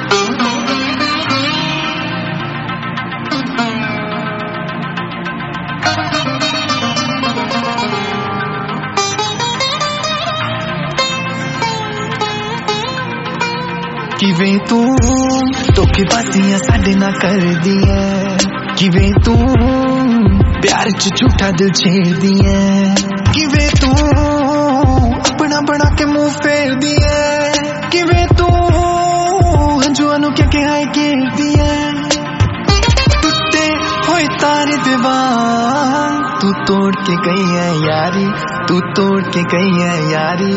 किवें तू धोखेबाजियां साडे नाल करदी ऐ, किवें तू प्यार च झूठा दिल छेड़दी ऐ, किवें तू अपना बना के मुंह फेरदी ऐ, किवें तू हंजुआं नूं क्या हाय घेरदी ऐ। टुटे होए तारे दे वांग तू तोड़ के गई है यारी, तू तोड़ के गई है यारी।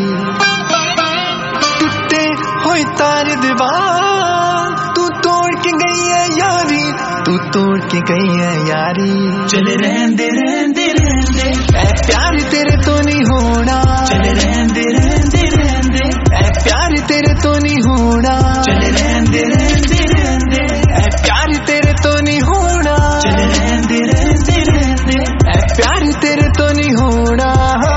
होए तारे दीवार तू तोड़ के गई है यारी, तू तोड़ के गई है यारी। चले रहंदे रहंदे रहंदे ऐ प्यार तेरे तो नहीं होना, चले रहंदे रहंदे रहंदे ऐ प्यार तेरे तो नहीं होना, चले रहंदे रहंदे रहंदे ऐ प्यार तेरे तो नहीं होना, चले रहंदे रहंदे रहंदे ऐ प्यार तेरे तो नहीं होना।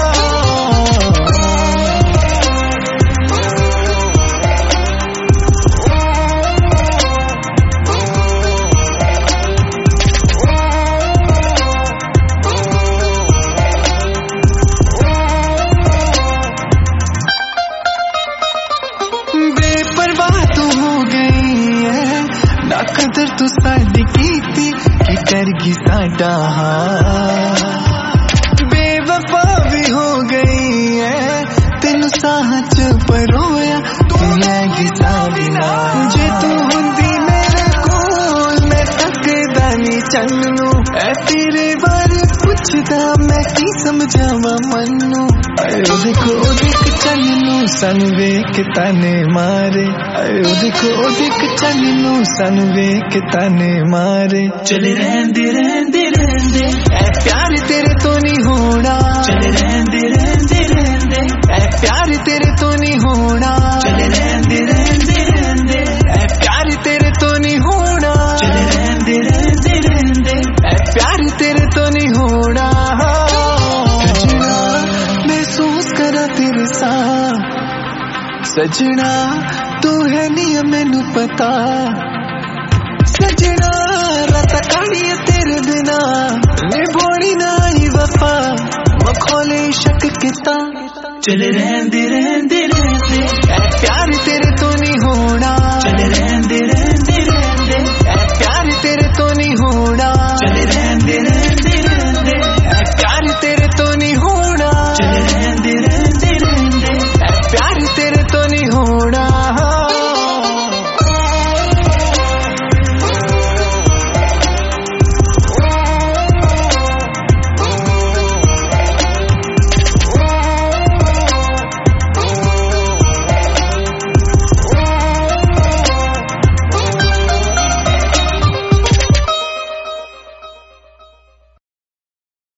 कदर तू साडी कीती कि कर गई साडा हाल, बेवफा भी हो गई है तेनू साह च परोया, तू लैगी साडी नाल। जे तू हुंदी मेरे कोल मैं थकदा नहीं चन्नू, ऐ तेरे बारे पुछदा मैं की समझावा मन्नू। देखो देख चन्नू सानू वेख ताने मारे, देखो देख चन्नू सानू वेख ताने मारे। चले रहंदे रहंदे रहंदे ऐ प्यार तेरे तो नहीं होना, चले रहंदे रहंदे रहंदे ऐ प्यार तेरे तो नहीं होना, चले रहंदे रहंदे रहंदे ऐ प्यार तेरे तो नहीं होना, चले रहंदे रहंदे रहंदे ऐ प्यार तेरे तो नहीं होना। महसूस करा तेरे साथ सजना तू है नहीं मैनू पता, सजना रात काली तेरे बिना निभानी ना ही वफा, मखौले शक किता। चले रहंदे रहंदे